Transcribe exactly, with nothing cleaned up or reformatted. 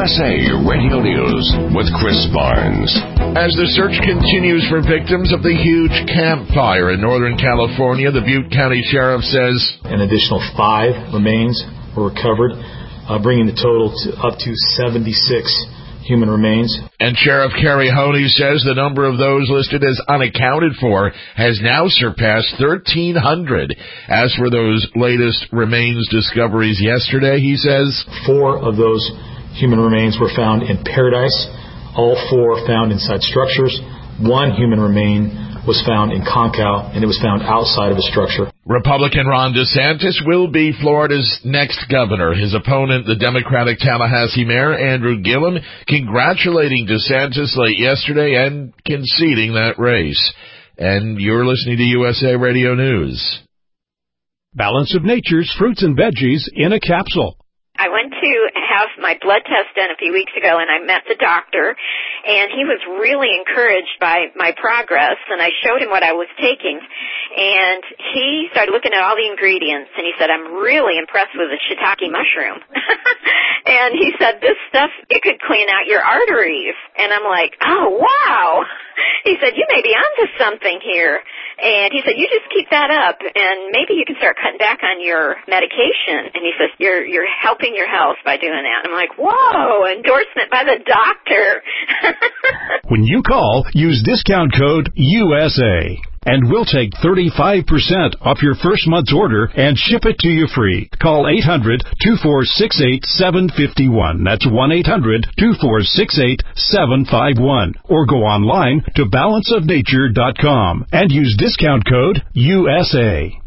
S A Radio News with Chris Barnes. As the search continues for victims of the huge Camp Fire in Northern California, the Butte County Sheriff says an additional five remains were recovered, uh, bringing the total to up to seventy-six human remains. And Sheriff Kerry Honey says the number of those listed as unaccounted for has now surpassed thirteen hundred. As for those latest remains discoveries yesterday, he says four of those human remains were found in Paradise, all four found inside structures. One human remain was found in Concow, and it was found outside of a structure. Republican Ron DeSantis will be Florida's next governor. His opponent, the Democratic Tallahassee Mayor Andrew Gillum, congratulating DeSantis late yesterday and conceding that race. And you're listening to U S A Radio News. Balance of Nature's fruits and veggies in a capsule. I went to have my blood test done a few weeks ago, and I met the doctor, and he was really encouraged by my progress, and I showed him what I was taking, and he started looking at all the ingredients, and he said, I'm really impressed with the shiitake mushroom. And he said, this stuff, it could clean out your arteries. And I'm like, oh, wow. He said, you may be onto something here. And he said, you just keep that up, and maybe you can start cutting back on your medication. And he says, you're you're helping your health by doing that. I'm like, whoa, endorsement by the doctor. When you call, use discount code U S A. And we'll take thirty-five percent off your first month's order and ship it to you free. Call eight hundred, two four six eight, seven five one. That's one eight hundred, two four six eight, seven five one. Or go online to balance of nature dot com and use discount code U S A.